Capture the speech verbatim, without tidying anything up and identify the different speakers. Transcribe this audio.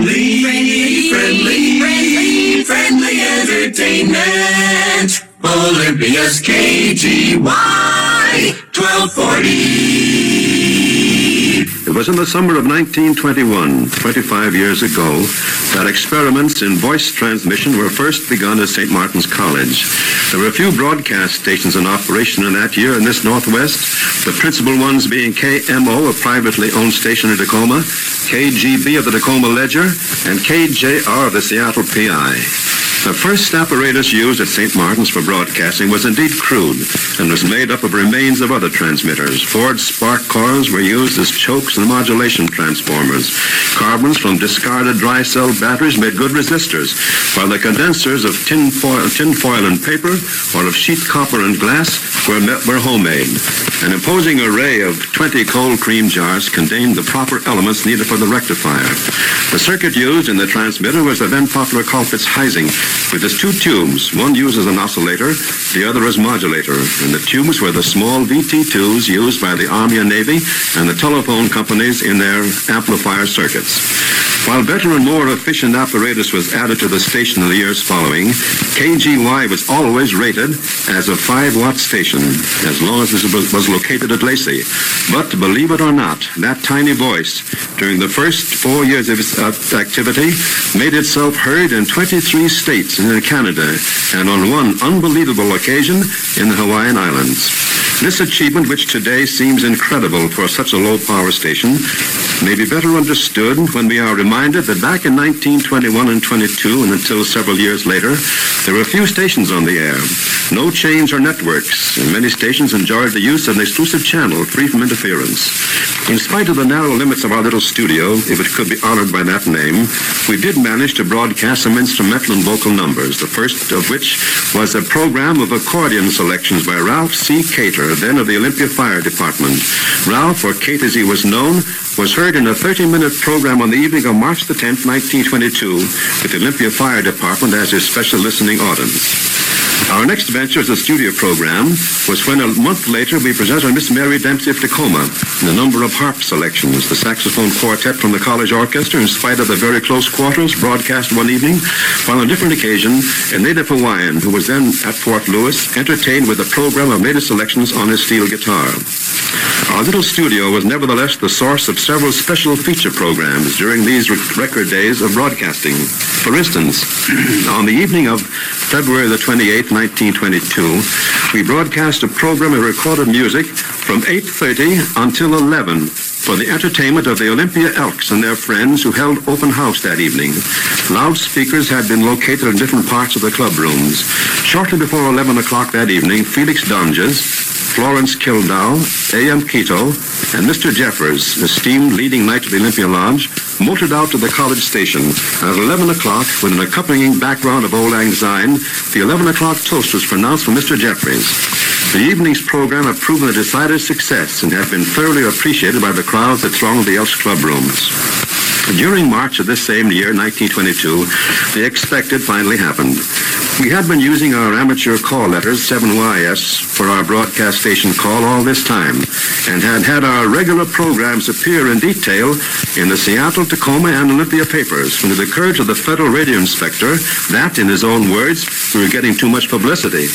Speaker 1: Friendly, friendly, friendly, friendly entertainment. Olympia's K G Y twelve forty.
Speaker 2: It was in the summer of nineteen twenty-one, twenty-five years ago, that experiments in voice transmission were first begun at Saint Martin's College. There were a few broadcast stations in operation in that year in this Northwest, the principal ones being K M O, a privately owned station in Tacoma, K G B of the Tacoma Ledger, and K J R of the Seattle P I. The first apparatus used at Saint Martin's for broadcasting was indeed crude and was made up of remains of other transmitters. Ford spark coils were used as chokes and modulation transformers. Carbons from discarded dry cell batteries made good resistors, while the condensers of tin foil, tin foil and paper or of sheet copper and glass were, were homemade. An imposing array of twenty cold cream jars contained the proper elements needed for the rectifier. The circuit used in the transmitter was the then popular Colpitts-Heising, with its two tubes, one used as an oscillator, the other as modulator, and the tubes were the small V T twos used by the Army and Navy and the telephone companies in their amplifier circuits. While better and more efficient apparatus was added to the station in the years following, K G Y was always rated as a five-watt station, as long as it was located at Lacey. But believe it or not, that tiny voice, during the first four years of its activity, made itself heard in twenty-three states and in Canada, and on one unbelievable occasion in the Hawaiian Islands. This achievement, which today seems incredible for such a low-power station, may be better understood when we are reminded that back in nineteen twenty-one and twenty-two, and until several years later, there were few stations on the air, no chains or networks, and many stations enjoyed the use of an exclusive channel free from interference. In spite of the narrow limits of our little studio, if it could be honored by that name, we did manage to broadcast some instrumental and vocal numbers, the first of which was a program of accordion selections by Ralph C. Cater, then of the Olympia Fire Department. Ralph, or Kate as he was known, was heard in a thirty-minute program on the evening of March the tenth, nineteen twenty-two, with the Olympia Fire Department as his special listening audience. Our next venture as a studio program was when a month later we presented Miss Mary Dempsey of Tacoma in a number of harp selections. The saxophone quartet from the college orchestra, in spite of the very close quarters, broadcast one evening, while on a different occasion, a native Hawaiian who was then at Fort Lewis entertained with a program of native selections on his steel guitar. Our little studio was nevertheless the source of several special feature programs during these record days of broadcasting. For instance, on the evening of February the twenty-eighth, nineteen twenty-two, we broadcast a program of recorded music from eight thirty until eleven for the entertainment of the Olympia Elks and their friends who held open house that evening. Loudspeakers had been located in different parts of the club rooms. Shortly before eleven o'clock that evening, Felix Donges, Florence Kildall, A M Quito, and Mister Jeffers, esteemed leading knight of the Olympia Lodge, motored out to the college station. At eleven o'clock, with an accompanying background of Old Lang Syne, the eleven o'clock toast was pronounced for Mister Jeffries. The evening's program had proven a decided success and had been thoroughly appreciated by the crowds that thronged the Elks club rooms. During March of this same year, nineteen twenty-two, the expected finally happened. We had been using our amateur call letters, seven Y S, for our broadcast station call all this time, and had had our regular programs appear in detail in the Seattle, Tacoma, and Olympia papers, when it occurred to the federal radio inspector that, in his own words, we were getting too much publicity.